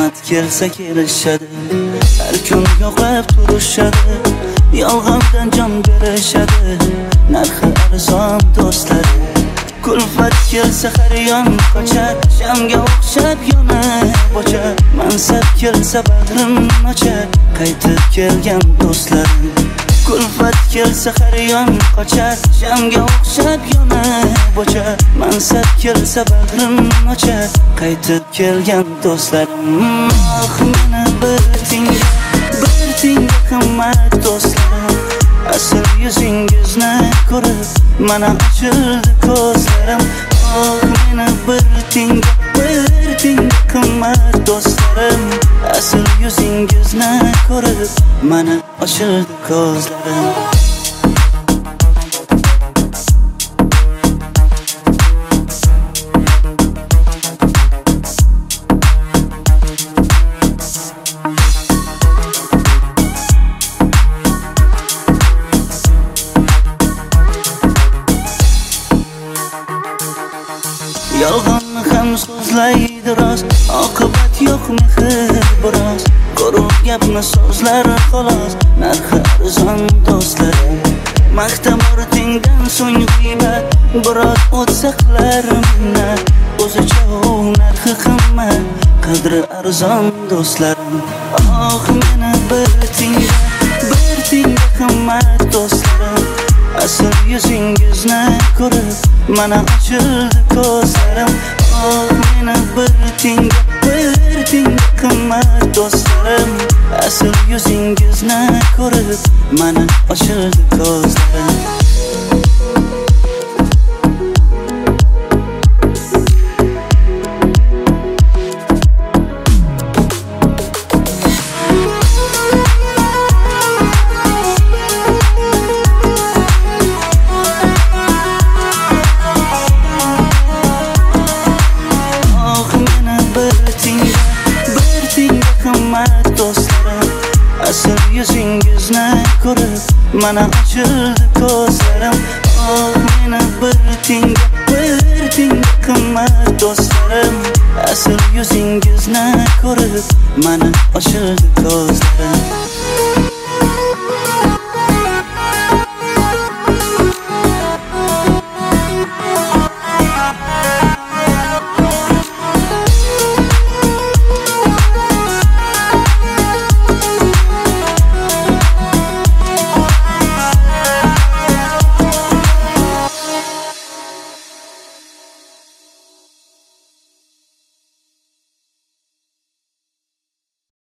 qimmat kelsa kelishadi, har kun yo'qlab turishadi, yolg'ondan jon berishadi, narxi arzon do'stlar. Kulfat kelsa har yon qochar, shamga o'xshab yonib o'char, mansab kelsa bag'rim ochar, qaytib kelgan do'stlarim. Kulfat kelsa har yon qochar, shamga o'xshab yonib o'char, mansab kelsa bag'rim ochar, qaytib kelgan do'stlarim. Oh, meni bir tinga qimmat do'stlarim, asl yuzingizni ko'rib mana ochildi ko'zlarim. Oh, meni bir tinga qimmat do'stlarim, asl yuzingizni ko'rib mana ochildi ko'zlarim. Yolg'onni ham so'zlaydi rost, oqibat yo'q mehr biroz, ko'rib gapni so'zlar xolos, narxi arzon do'stlarim. Maqtam ortingdan so'ng g'iybat, biroz o'tsa qilar minnat, o'zicha u narxi qimmat, qadri arzon do'stlarim. Oh, meni bir tinga qimmat do'stlarim, asl yuzingizni ko'rib mana ochildi ko'zlarim. Oh, meni bir tinga qimmat do'stlarim, asl yuzingizni ko'rib mana ochildi ko'zlarim. Do'stlarim, asl yuzingizni ko'rib mana ochildi ko'zlarim. Oh, meni bir tinga qimmat do'stlarim, asl yuzingizni ko'rib mana ochildi ko'zlarim.